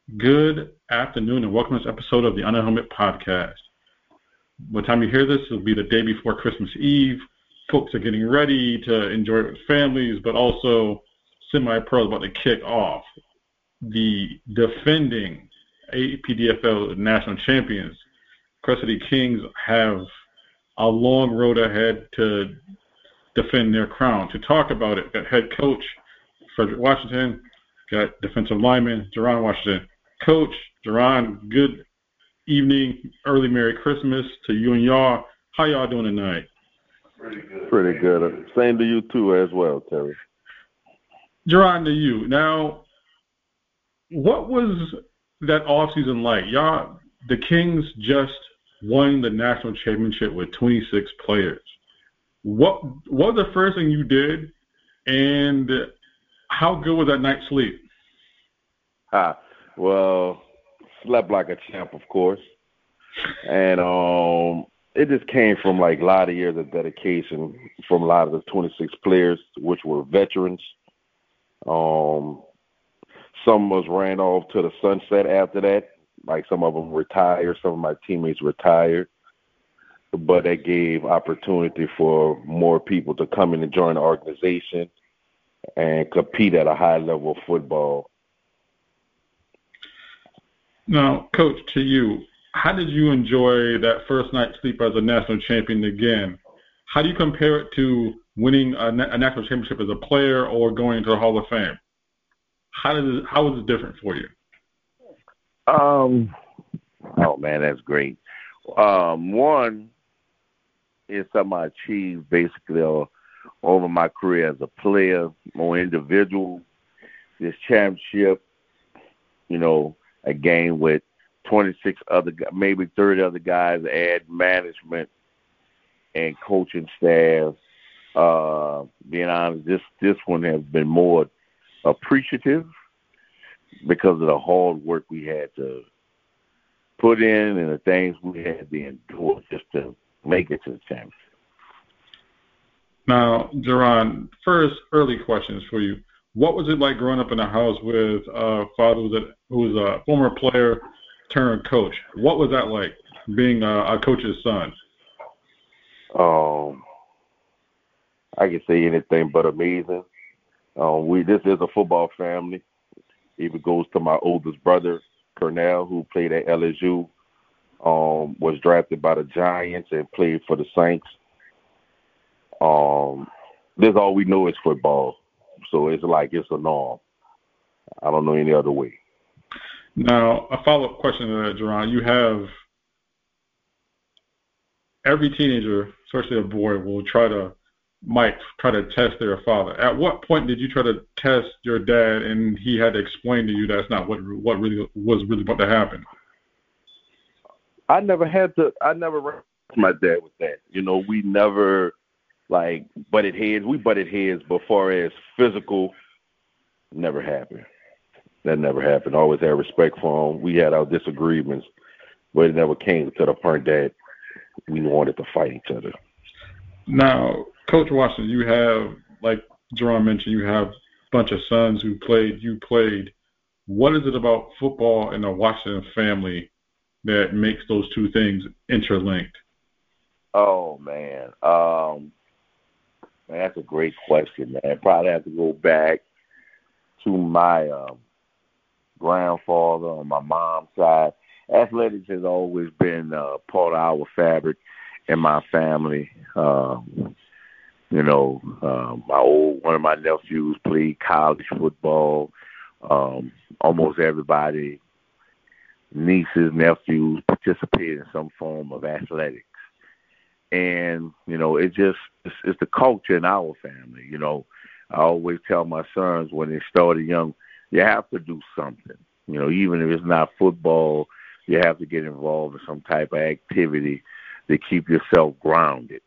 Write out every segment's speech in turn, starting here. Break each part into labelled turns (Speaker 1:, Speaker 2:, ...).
Speaker 1: Good afternoon and welcome to this episode of the Unhelmet Podcast. By the time you hear this, it'll be the day before Christmas Eve. Folks are getting ready to enjoy it with families, but also semi-pro is about to kick off. The defending APDFL national champions, Crescent City Kings, have a long road ahead to defend their crown. To talk about it, got head coach Frederick Washington, got defensive lineman Jerron Washington. Coach Jerron, good evening, early Merry Christmas to you and y'all. How y'all doing tonight?
Speaker 2: Pretty good. Same to you too as well, Terry.
Speaker 1: Jerron, to you. Now, what was that offseason like? Y'all, the Kings just won the national championship with 26 players. What was the first thing you did, and how good was that night's sleep?
Speaker 2: Well, slept like a champ, of course. And it just came from like a lot of years of dedication from a lot of the 26 players, which were veterans. Some of us ran off to the sunset after that. Like some of them retired, some of my teammates retired. But that gave opportunity for more people to come in and join the organization and compete at a high level of football.
Speaker 1: Now, Coach, to you, how did you enjoy that first night's sleep as a national champion again? How do you compare it to winning a national championship as a player or going into the Hall of Fame? How was it different for you?
Speaker 2: Oh man, that's great. One is something I achieved basically over my career as a player or individual. This championship, a game with 26 other, maybe 30 other guys, add management and coaching staff. Being honest, this one has been more appreciative because of the hard work we had to put in and the things we had to endure just to make it to the championship.
Speaker 1: Now, Jerron, first early questions for you. What was it like growing up in a house with a father who was a former player turned coach? What was that like, being a coach's son?
Speaker 2: I can say anything but amazing. This is a football family. Even goes to my oldest brother, Pernell, who played at LSU, was drafted by the Giants and played for the Saints. This all we know is football. So it's like it's a norm. I don't know any other way.
Speaker 1: Now, a follow-up question to that, Jerron. You have every teenager, especially a boy, might try to test their father. At what point did you try to test your dad and he had to explain to you that's not what really was really about to happen?
Speaker 2: I never ran my dad with that. We never butted heads. We butted heads, but far as physical, never happened. That never happened. Always had respect for him. We had our disagreements, but it never came to the point that we wanted to fight each other.
Speaker 1: Now, Coach Washington, you have, like Jerron mentioned, you have a bunch of sons who played. You played. What is it about football and the Washington family that makes those two things interlinked?
Speaker 2: Oh, man. That's a great question, man. Probably have to go back to my grandfather on my mom's side. Athletics has always been part of our fabric in my family. One of my nephews played college football. Almost everybody, nieces, nephews, participated in some form of athletics. And, it's the culture in our family. I always tell my sons when they started young, you have to do something. Even if it's not football, you have to get involved in some type of activity to keep yourself grounded.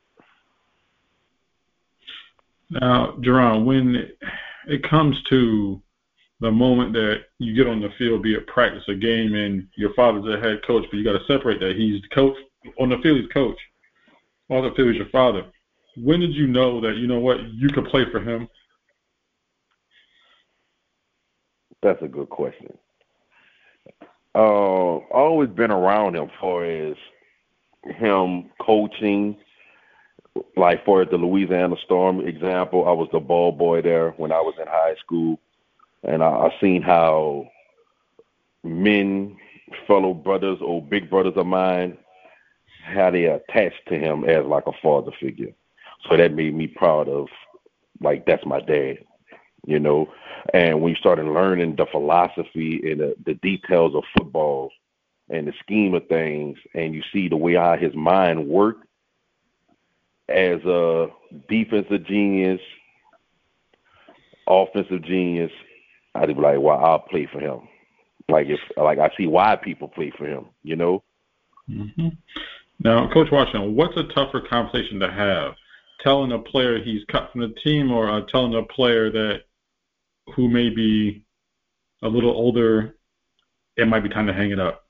Speaker 1: Now, Jerron, when it comes to the moment that you get on the field, be it practice, a game, and your father's the head coach, but you got to separate that. He's the coach. On the field, he's coach. On the field, he's your father. When did you know that, you could play for him?
Speaker 2: That's a good question. Always been around him for his him coaching. Like for the Louisiana Storm example, I was the ball boy there when I was in high school, and I seen how men, fellow brothers or big brothers of mine, how they attached to him as like a father figure. So that made me proud of, like, that's my dad, you know. And when you started learning the philosophy and the details of football and the scheme of things, and you see the way how his mind worked as a defensive genius, offensive genius, I'd be like, well, I'll play for him. Like I see why people play for him, you know.
Speaker 1: Mm-hmm. Now, Coach Washington, what's a tougher conversation to have? Telling a player he's cut from the team, or telling a player that who may be a little older, it might be time to hang it up?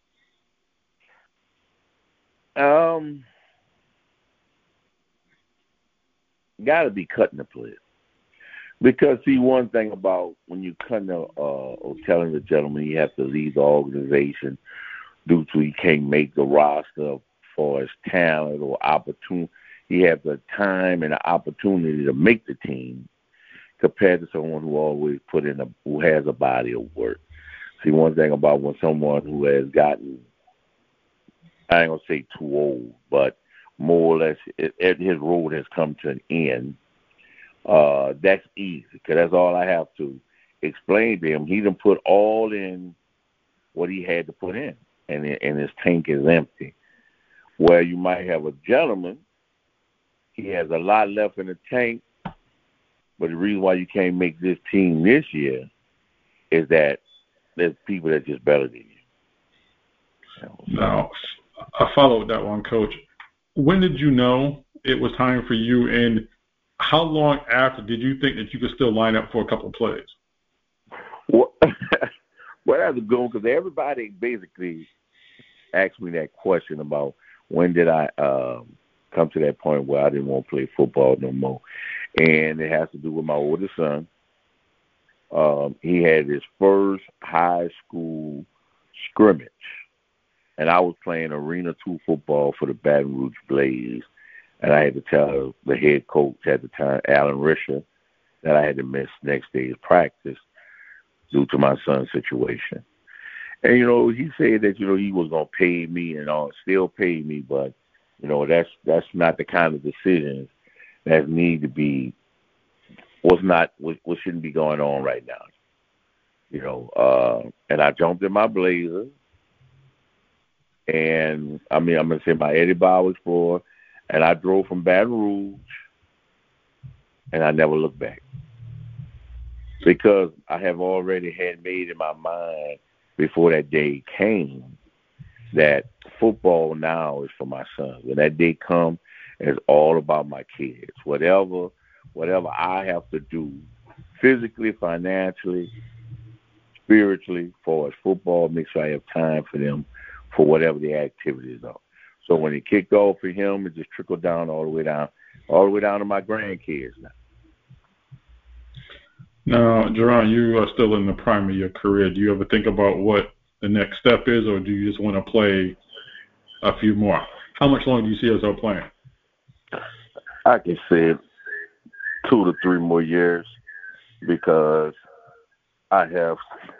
Speaker 2: Got to be cutting the player. Because, see, one thing about when you cutting or telling the gentleman he has to leave the organization due to he can't make the roster for his talent or opportunity, he has the time and the opportunity to make the team compared to someone who always who has a body of work. See, one thing about when someone who has gotten, I ain't going to say too old, but more or less his road has come to an end, that's easy because that's all I have to explain to him. He done put all in what he had to put in, and his tank is empty. Where you might have a gentleman, he has a lot left in the tank, but the reason why you can't make this team this year is that there's people that are just better than you.
Speaker 1: Now, I followed that one, Coach. When did you know it was time for you, and how long after did you think that you could still line up for a couple of plays?
Speaker 2: Well, that's a good one, because everybody basically asked me that question about when did I come to that point where I didn't want to play football no more. And it has to do with my oldest son. He had his first high school scrimmage, and I was playing Arena 2 football for the Baton Rouge Blaze. And I had to tell the head coach at the time, Alan Risher, that I had to miss next day's practice due to my son's situation. And, he said that, he was going to pay me and still pay me, but, that's not the kind of decisions that need to be, what shouldn't be going on right now. And I jumped in my Blazer, and, I'm going to say my Eddie Bauer Explorer, and I drove from Baton Rouge, and I never looked back. Because I have already had made in my mind before that day came that football now is for my son. When that day comes, it's all about my kids. Whatever I have to do, physically, financially, spiritually, for as football, make sure I have time for them for whatever the activities are. So when it kicked off for him, it just trickled down all the way down to my grandkids now.
Speaker 1: Now, Jerron, you are still in the prime of your career. Do you ever think about what the next step is, or do you just want to play a few more? How much longer do you see yourself playing?
Speaker 2: I can say 2 to 3 more years, because I have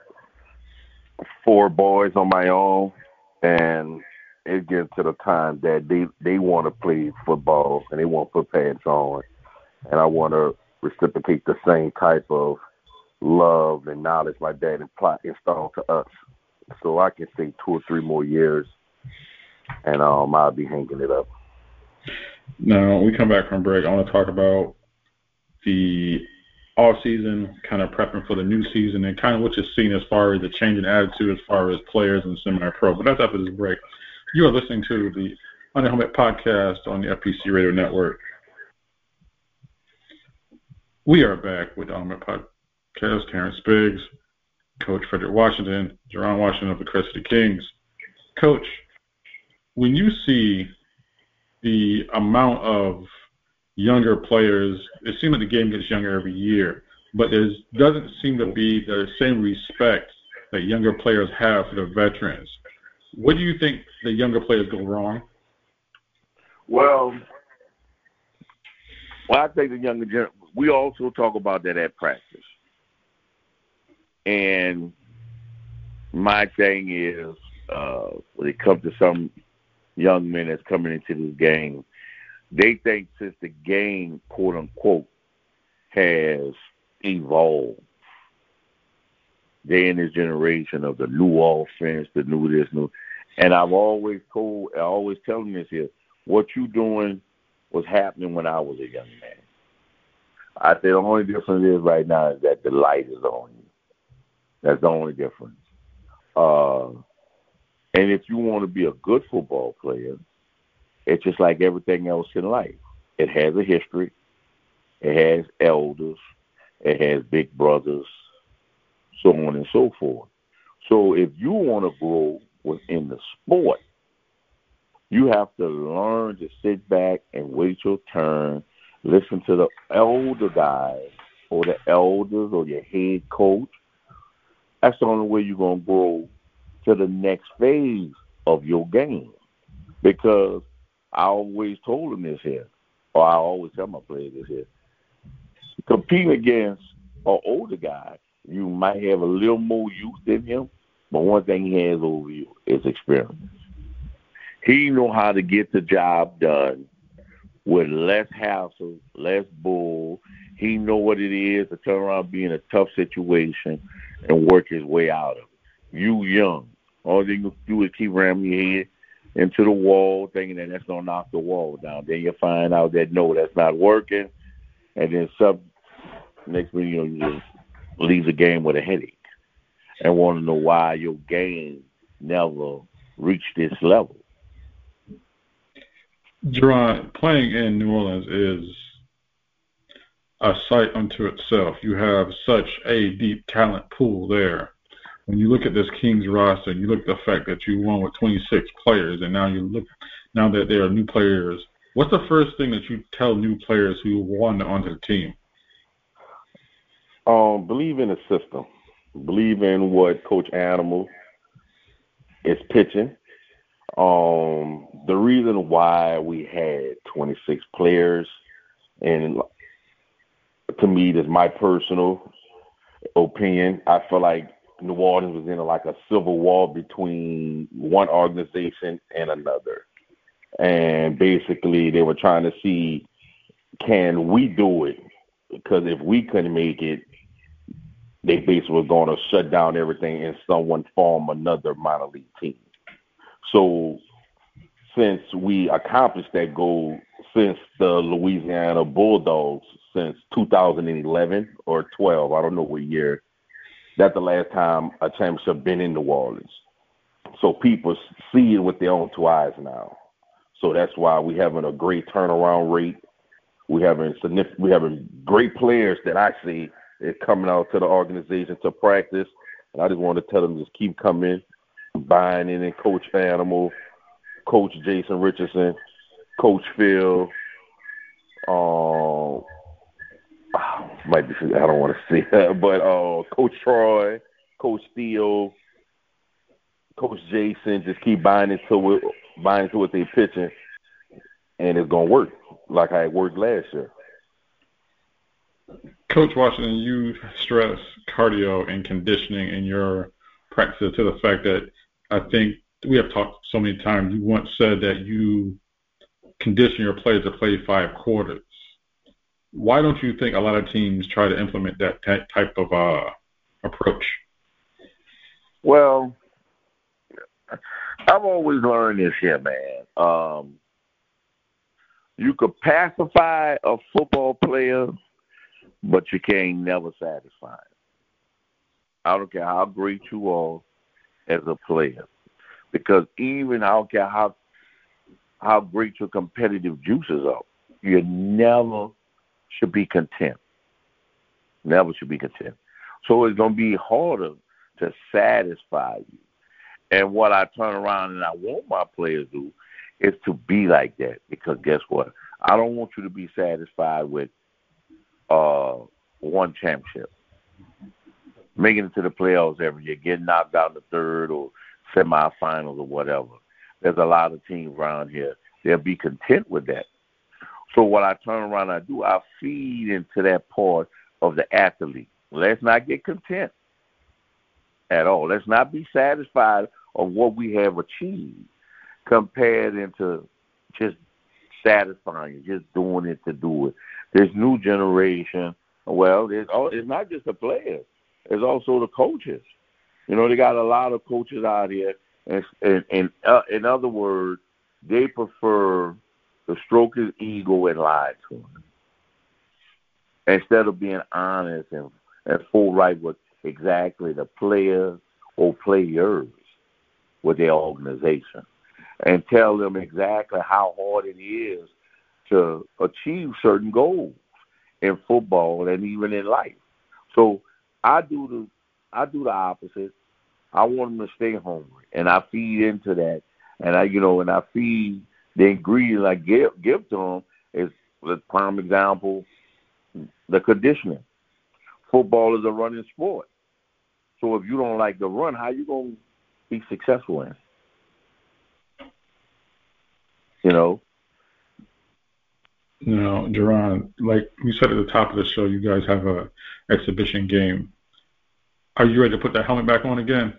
Speaker 2: 4 boys on my own, and it gets to the time that they want to play football and they want to put pants on, and I want to reciprocate the same type of love and knowledge my dad installed to us. So I can say 2 or 3 more years, and I'll be hanging it up.
Speaker 1: Now, when we come back from break, I want to talk about the off season, kind of prepping for the new season, and kind of what you're seeing as far as the change in attitude as far as players and semi-pro. But that's after this break. You are listening to the Under Helmet podcast on the FPC Radio Network. We are back with the Under Helmet podcast. Terrence Biggs, Coach Frederick Washington, Jerron Washington of the Crescent City Kings. Coach, when you see the amount of younger players, it seems like the game gets younger every year, but there doesn't seem to be the same respect that younger players have for the veterans. What do you think the younger players go wrong?
Speaker 2: Well, I think the younger generation, we also talk about that at practice. And my thing is, when it comes to some young men that's coming into this game, they think since the game, quote unquote, has evolved, they in this generation of the new offense, the new this, new. And I've always tell them this here, what you doing was happening when I was a young man. I think the only difference is right now is that the light is on you. That's the only difference. And if you want to be a good football player, it's just like everything else in life. It has a history. It has elders. It has big brothers, so on and so forth. So if you want to grow within the sport, you have to learn to sit back and wait your turn, listen to the elder guys or the elders or your head coach. That's the only way you're going to grow to the next phase of your game. Because I always told them this here, or I always tell my players this here, competing against an older guy, you might have a little more youth than him, but one thing he has over you is experience. He know how to get the job done with less hassle, less bull. He know what it is to turn around, be in a tough situation, and work his way out of it. You young. All you can do is keep ramming your head into the wall, thinking that that's going to knock the wall down. Then you find out that, no, that's not working. And then next thing you know, you just leave the game with a headache and want to know why your game never reached this level.
Speaker 1: Jerron, playing in New Orleans is a sight unto itself. You have such a deep talent pool there. When you look at this Kings roster, and you look at the fact that you won with 26 players, and now that there are new players, what's the first thing that you tell new players who want onto the team?
Speaker 3: Believe in the system. Believe in what Coach Animal is pitching. The reason why we had 26 players, and to me, this is my personal opinion, I feel like New Orleans was in like a civil war between one organization and another. And basically, they were trying to see, can we do it? Because if we couldn't make it, they basically were going to shut down everything and someone form another minor league team. So since we accomplished that goal since the Louisiana Bulldogs, since 2011 or 12, I don't know what year, that's the last time a championship been in New Orleans. So people see it with their own two eyes now. So that's why we having a great turnaround rate. We having great players that I see is coming out to the organization to practice. And I just want to tell them, just keep coming, buying in Coach Animal, Coach Jason Richardson, Coach Phil, I don't want to say that, but Coach Troy, Coach Theo, Coach Jason, just keep buying into what they're pitching, and it's going to work like how it worked last year.
Speaker 1: Coach Washington, you stress cardio and conditioning in your practice to the fact that I think we have talked so many times. You once said that you condition your players to play 5 quarters. Why don't you think a lot of teams try to implement that type of approach?
Speaker 2: Well, I've always learned this here, man. You could pacify a football player, but you can't never satisfy him. I don't care how great you are as a player. Because even I don't care how great your competitive juices are, you never should be content. Never should be content. So it's going to be harder to satisfy you. And what I turn around and I want my players to do is to be like that. Because guess what? I don't want you to be satisfied with one championship. making it to the playoffs every year, getting knocked out in the third or semifinals or whatever. There's a lot of teams around here. They'll be content with that. So what I turn around and I do, I feed into that part of the athlete. Let's not get content at all. Let's not be satisfied of what we have achieved compared into just satisfying, just doing it to do it. This new generation, well, it's not just the players. It's also the coaches. You know, they got a lot of coaches out here, and in other words, they prefer to stroke his ego and lie to him instead of being honest and forthright with exactly the players or players with their organization and tell them exactly how hard it is to achieve certain goals in football and even in life. So I do the opposite. I want them to stay hungry, and I feed into that, and I feed the ingredients I give to them. Is the prime example, the conditioning. Football is a running sport, so if you don't like to run, how you gonna be successful in it? You know.
Speaker 1: Now, Jerron, like you said at the top of the show, you guys have a exhibition game. Are you ready to put that helmet back on again?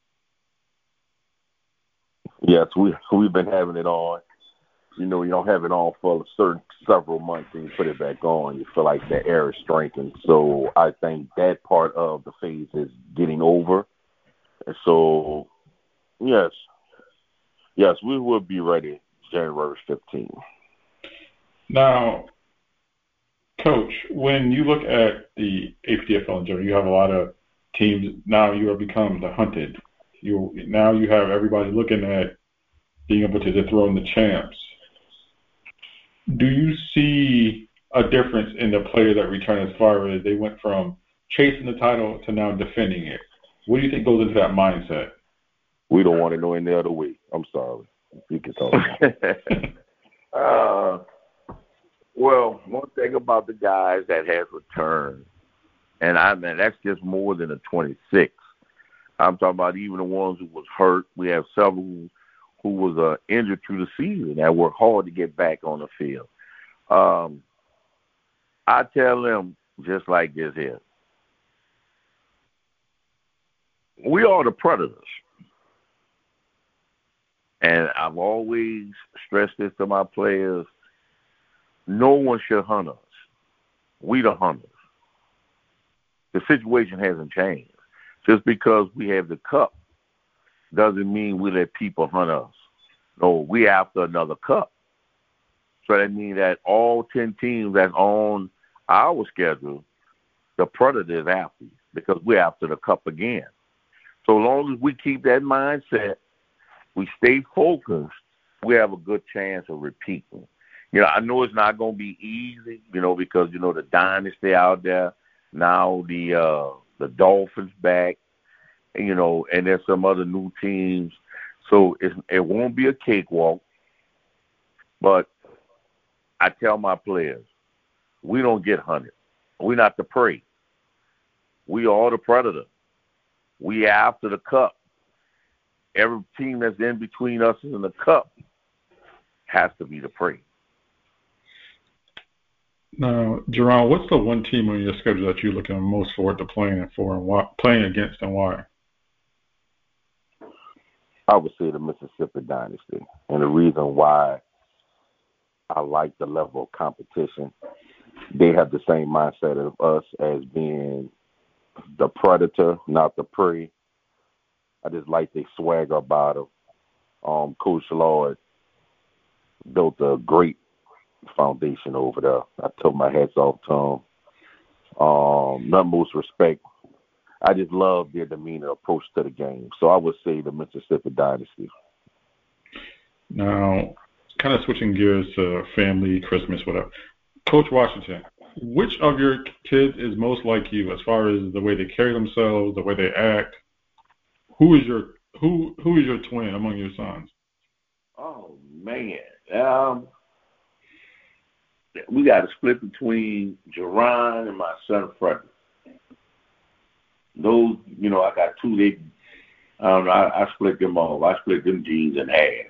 Speaker 3: Yes, we've been having it on. You know, you don't have it on for several months, and you put it back on, you feel like the air is strengthened. So I think that part of the phase is getting over. And so, yes, we will be ready January 15th.
Speaker 1: Now, Coach, when you look at the APDFL in general, you have a lot of teams. Now you have become the hunted. Now you have everybody looking at being able to dethrone the champs. Do you see a difference in the player that return as far as they went from chasing the title to now defending it? What do you think goes into that mindset?
Speaker 3: We don't want to know any other way. I'm sorry. You can talk.
Speaker 2: Well, one thing about the guys that has returned, and that's just more than the 26. I'm talking about even the ones who was hurt. We have several who was injured through the season that worked hard to get back on the field. I tell them just like this here. We are the predators. And I've always stressed this to my players. No one should hunt us. We the hunters. The situation hasn't changed. Just because we have the cup doesn't mean we let people hunt us. No, we after another cup. So that means that all 10 teams that's on our schedule, the predator is after you because we're after the cup again. So long as we keep that mindset, we stay focused, we have a good chance of repeating. You know, I know it's not going to be easy, because, the dynasty out there, now the Dolphins back, and there's some other new teams. So it won't be a cakewalk. But I tell my players, we don't get hunted. We're not the prey. We are the predator. We after the cup. Every team that's in between us and the cup has to be the prey.
Speaker 1: Now, Jerron, what's the one team on your schedule that you're looking most forward to playing against and why?
Speaker 3: I would say the Mississippi Dynasty. And the reason why I like the level of competition, they have the same mindset of us as being the predator, not the prey. I just like the swagger about them. Coach Lloyd built a great foundation over there. I took my hats off to him. None most respect. I just love their demeanor, approach to the game. So I would say the Mississippi Dynasty.
Speaker 1: Now, kind of switching gears to family, Christmas, whatever. Coach Washington, which of your kids is most like you as far as the way they carry themselves, the way they act? Who is your twin among your sons?
Speaker 2: Oh man, we got a split between Jerron and my son Frederick. Those, I got two. I don't know. I split them off. I split them jeans in half.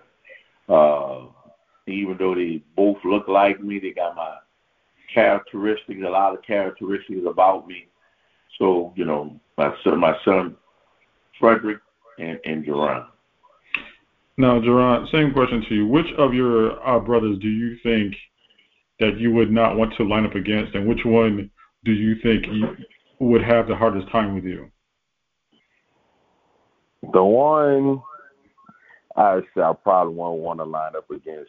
Speaker 2: Even though they both look like me, they got my characteristics, a lot of characteristics about me. So, my son Frederick and Jerron.
Speaker 1: Now, Jerron, same question to you. Which of your brothers do you think that you would not want to line up against, and which one do you think you would have the hardest time with you?
Speaker 3: The one I probably won't want to line up against,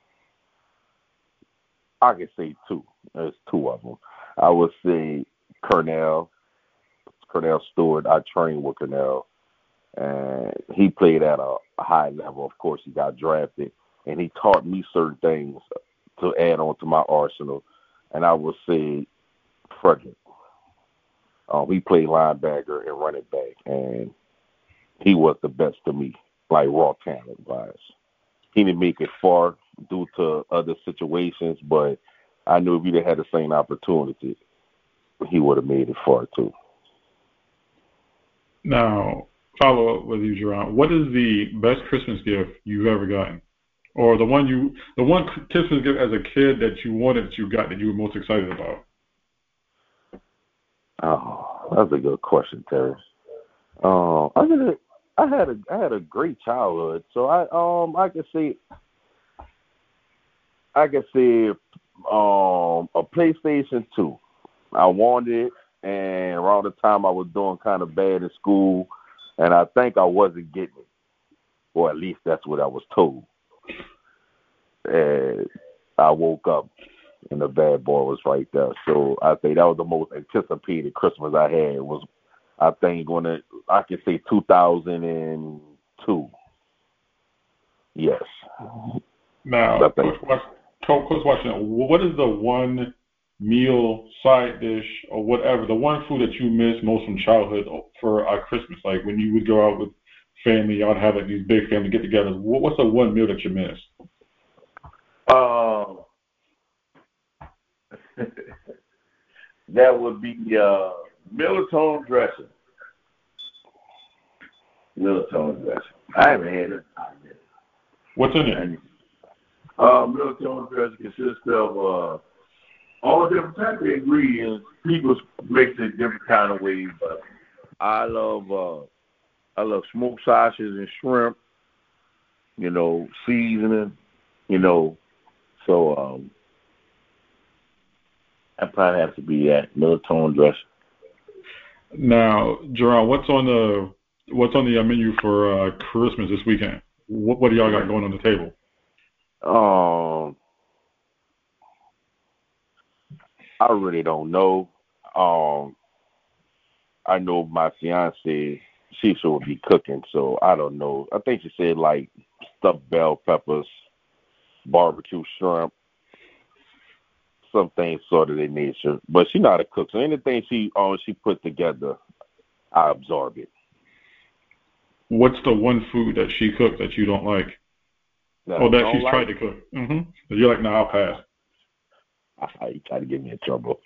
Speaker 3: I could say two. There's two of them. I would say Cornell Stewart. I trained with Cornell, and he played at a high level. Of course, he got drafted, and he taught me certain things to add on to my arsenal. And I would say Frederick. He played linebacker and running back, and he was the best to me, like raw talent-wise. He didn't make it far due to other situations, but I knew if he'd had the same opportunity, he would have made it far too.
Speaker 1: Now, follow up with you, Jerron. What is the best Christmas gift you've ever gotten? Or the one Christmas gift as a kid that you wanted that you got that you were most excited about?
Speaker 3: Oh, that's a good question, Terry. I had a great childhood, so I could say a PlayStation 2. I wanted it, and around the time I was doing kind of bad in school, and I think I wasn't getting it, or at least that's what I was told. And I woke up, and the bad boy was right there. So I think that was the most anticipated Christmas I had. Was I think I could say 2002. Yes.
Speaker 1: Now, Coach Washington, what is the one meal, side dish, or whatever, the one food that you miss most from childhood for Christmas? Like when you would go out with family, y'all have like these big family get-togethers. What's the one meal that you miss?
Speaker 2: That would be Millertone dressing. Millertone dressing. I haven't had it.
Speaker 1: What's in it?
Speaker 2: Millertone dressing consists of all different types of ingredients. People mix it different kind of ways, but I love smoked sausages and shrimp. Seasoning. So I probably have to be that Millertone dressing.
Speaker 1: Now, Jerron, what's on the menu for Christmas this weekend? What do y'all got going on the table?
Speaker 3: I really don't know. I know my fiance, she should be cooking, so I don't know. I think she said like stuffed bell peppers, barbecue shrimp, some things sort of that nature. But she's not a cook, so anything she put together, I absorb it.
Speaker 1: What's the one food that she cooked that you don't like? That she's tried to cook? Mm-hmm. You're like, I'll pass.
Speaker 3: You try to get me in trouble.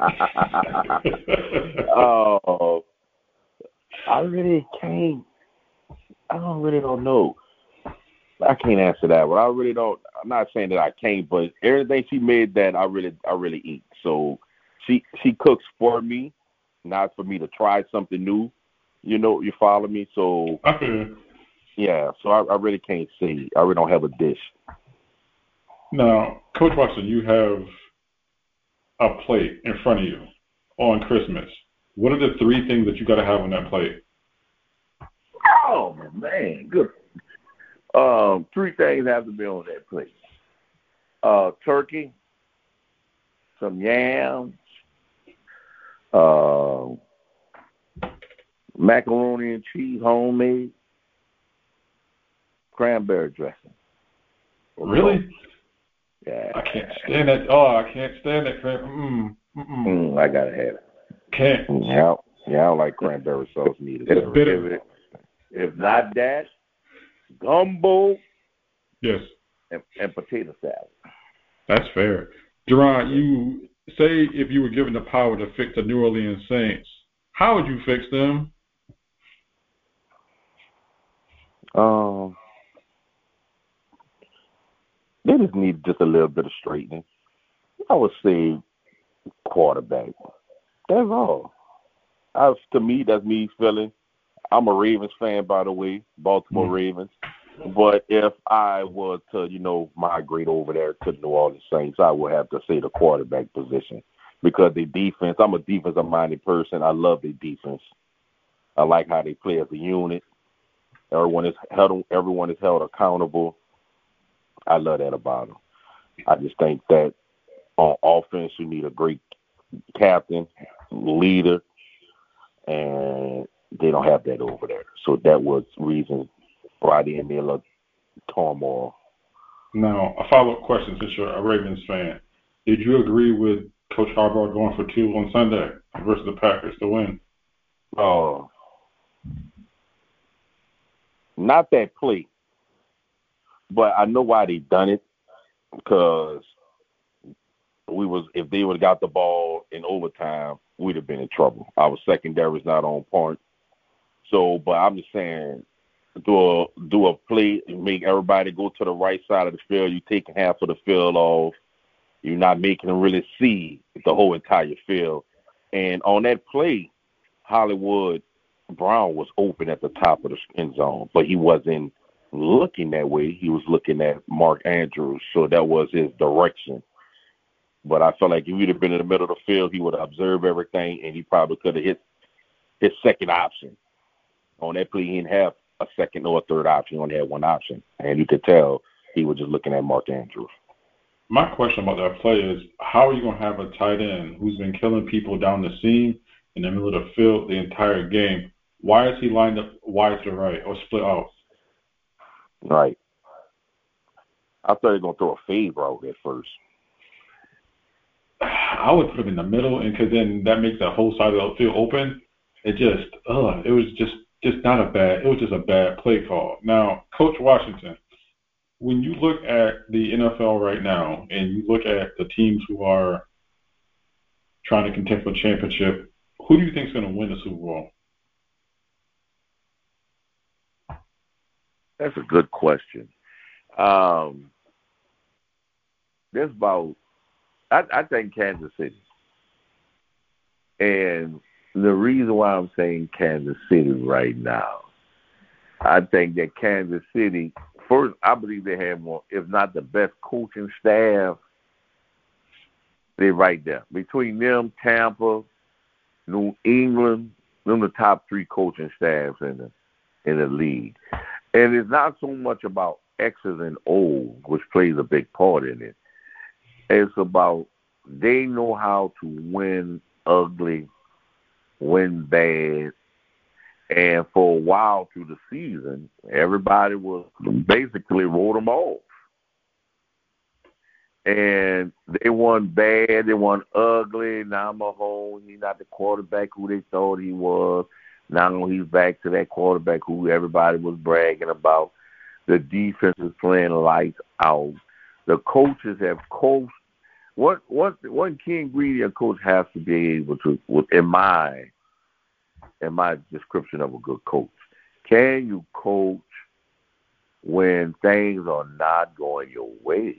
Speaker 3: I really can't. I don't know. I can't answer that one. I'm not saying that I can't, but everything she made that I really eat. So she cooks for me, not for me to try something new. You follow me? So yeah. So I really can't say. I really don't have a dish.
Speaker 1: Now, Coach Watson, you have a plate in front of you on Christmas. What are the three things that you got to have on that plate?
Speaker 2: Oh man, good. Three things have to be on that plate. Turkey, some yams, macaroni and cheese, homemade, cranberry dressing.
Speaker 1: Really?
Speaker 2: Yeah.
Speaker 1: I can't stand that. Oh, I can't stand that cranberry.
Speaker 2: I gotta have it.
Speaker 1: Can't.
Speaker 3: Yeah, I don't like cranberry sauce neither.
Speaker 1: It's bitter.
Speaker 2: If not that, gumbo.
Speaker 1: Yes.
Speaker 2: And potato salad.
Speaker 1: That's fair. Jerron, you say if you were given the power to fix the New Orleans Saints, How would you fix them?
Speaker 3: They just need just a little bit of straightening. I would say quarterback. That's all. To me, that's me feeling. I'm a Ravens fan, by the way, Baltimore Ravens. But if I were to, migrate over there to New Orleans Saints, I would have to say the quarterback position because the defense. I'm a defensive-minded person. I love the defense. I like how they play as a unit. Everyone is held accountable. I love that about them. I just think that on offense, you need a great captain, leader, and they don't have that over there. So that was reason why they in there a turmoil.
Speaker 1: Now, a follow-up question since you're a Ravens fan. Did you agree with Coach Harbaugh going for 2 on Sunday versus the Packers to win?
Speaker 3: Not that play. But I know why they done it because if they would have got the ball in overtime, we'd have been in trouble. Our secondary is not on point. So, but I'm just saying, do a play and make everybody go to the right side of the field. You taking half of the field off. You're not making them really see the whole entire field. And on that play, Hollywood Brown was open at the top of the end zone, but he wasn't looking that way. He was looking at Mark Andrews, so that was his direction. But I felt like if he'd have been in the middle of the field, he would have observed everything, and he probably could have hit his second option. On that play, he didn't have a second or a third option. He only had one option, and you could tell he was just looking at Mark Andrews.
Speaker 1: My question about that play is, how are you going to have a tight end who's been killing people down the seam in the middle of the field the entire game? Why is he lined up wide to right or split out?
Speaker 3: Right. I thought he was going to throw a fade route at first.
Speaker 1: I would put him in the middle, and because then that makes that whole side of the field open. It was just not a bad. It was just a bad play call. Now, Coach Washington, when you look at the NFL right now, and you look at the teams who are trying to contend for a championship, who do you think is going to win the Super Bowl?
Speaker 3: That's a good question. There's about, I think Kansas City. And the reason why I'm saying Kansas City right now, I think that Kansas City, first, I believe they have more, if not the best coaching staff, they're right there. Between them, Tampa, New England, them the top 3 coaching staffs in the league. And it's not so much about X's and O's, which plays a big part in it. It's about they know how to win ugly, win bad. And for a while through the season, everybody was basically wrote them off. And they won bad, they won ugly. Now Mahomes, he's not the quarterback who they thought he was. Now he's back to that quarterback who everybody was bragging about. The defense is playing lights out. The coaches have coached. One key ingredient a coach has to be able to, in my description of a good coach, can you coach when things are not going your way?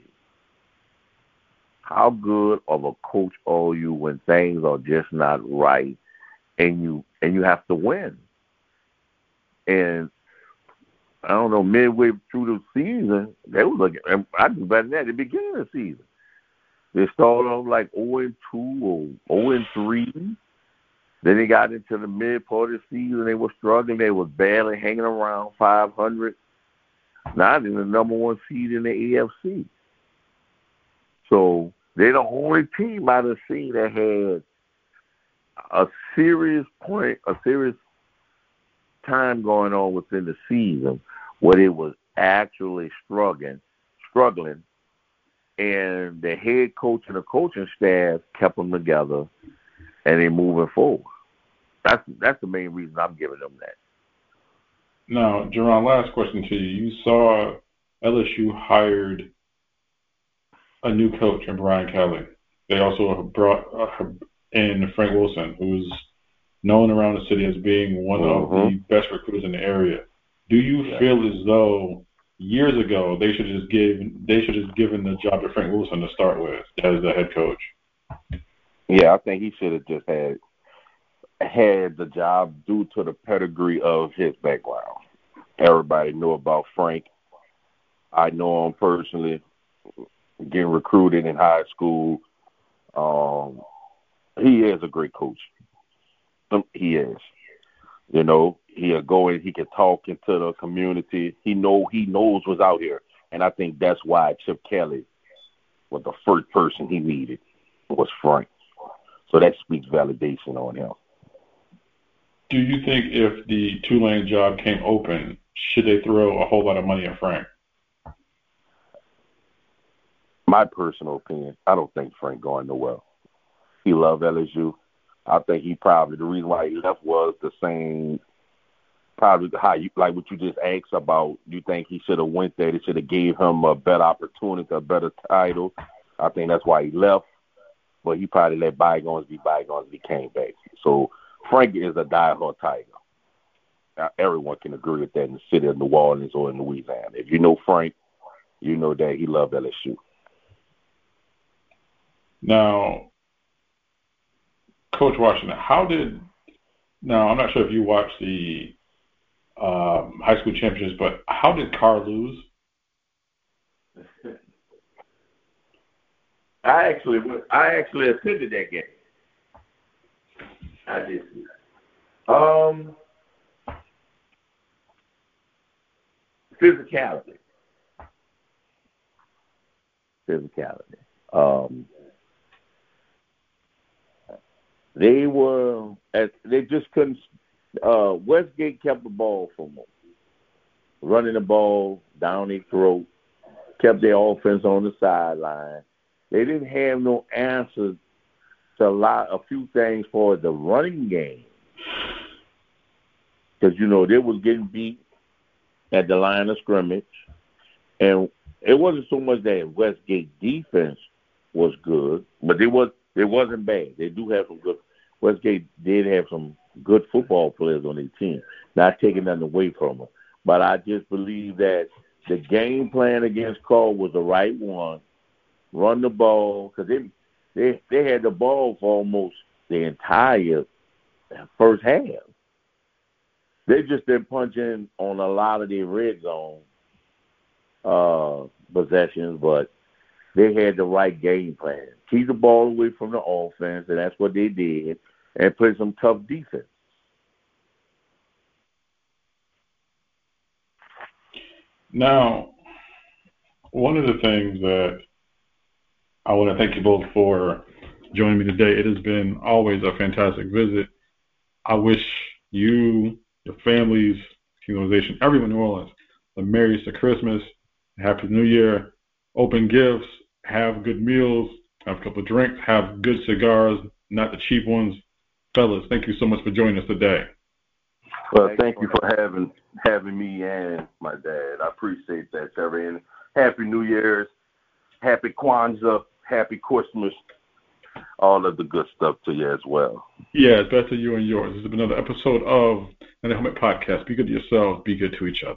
Speaker 3: How good of a coach are you when things are just not right and you have to win? And I don't know, midway through the season, they was looking, I do better than that at the beginning of the season. They started off like 0-2 or 0-3. Then they got into the mid part of the season. They were struggling. They was barely hanging around 500. Now they're the number 1 seed in the AFC. So they're the only team I done seen that had a serious time going on within the season where they was actually struggling, and the head coach and the coaching staff kept them together, and they're moving forward. That's the main reason I'm giving them that.
Speaker 1: Now, Jerron, last question to you. You saw LSU hired a new coach in Brian Kelly. They also brought in Frank Wilson, who's known around the city as being one of the best recruiters in the area. Do you feel as though years ago they should have just given the job to Frank Wilson to start with as the head coach?
Speaker 3: Yeah, I think he should have just had the job due to the pedigree of his background. Everybody knew about Frank. I know him personally, getting recruited in high school. He is a great coach. He is. You know, he'll go in, he can talk into the community. He knows what's out here. And I think that's why Chip Kelly was the first person he needed was Frank. So that speaks validation on him.
Speaker 1: Do you think if the Tulane job came open, should they throw a whole lot of money at Frank?
Speaker 3: My personal opinion, I don't think Frank going nowhere. He loved LSU. I think the reason why he left was the same, probably like what you just asked about. You think he should have went there? They should have gave him a better opportunity, a better title. I think that's why he left. But he probably let bygones be bygones. He came back. So Frank is a diehard Tiger. Now, everyone can agree with that in the city of New Orleans or in Louisiana. If you know Frank, you know that he loved LSU.
Speaker 1: Now, Coach Washington, now I'm not sure if you watched the high school championships, but how did Carr lose?
Speaker 2: I actually attended that game. I did see that. Physicality. They just couldn't. Westgate kept the ball from them, running the ball down their throat, kept their offense on the sideline. They didn't have no answers to a few things for the running game, because they was getting beat at the line of scrimmage, and it wasn't so much that Westgate defense was good, but it wasn't bad. They do have some good. Westgate did have some good football players on their team. Not taking nothing away from them, but I just believe that the game plan against Carr was the right one. Run the ball, because they had the ball for almost the entire first half. They just didn't punch in on a lot of their red zone possessions, but they had the right game plan. Keep the ball away from the offense, and that's what they did, and play some tough defense.
Speaker 1: Now, one of the things that I want to thank you both for joining me today. It has been always a fantastic visit. I wish you, your families, organization, everyone in New Orleans, the merriest of Christmas, Happy New Year, open gifts, have good meals, have a couple of drinks, have good cigars, not the cheap ones. Fellas, thank you so much for joining us today.
Speaker 3: Well, thank you for having me and my dad. I appreciate that, Terry. And Happy New Year's, Happy Kwanzaa, Happy Christmas, all of the good stuff to you as well.
Speaker 1: Yeah, it's best to you and yours. This has been another episode of the Helmet Podcast. Be good to yourselves, be good to each other.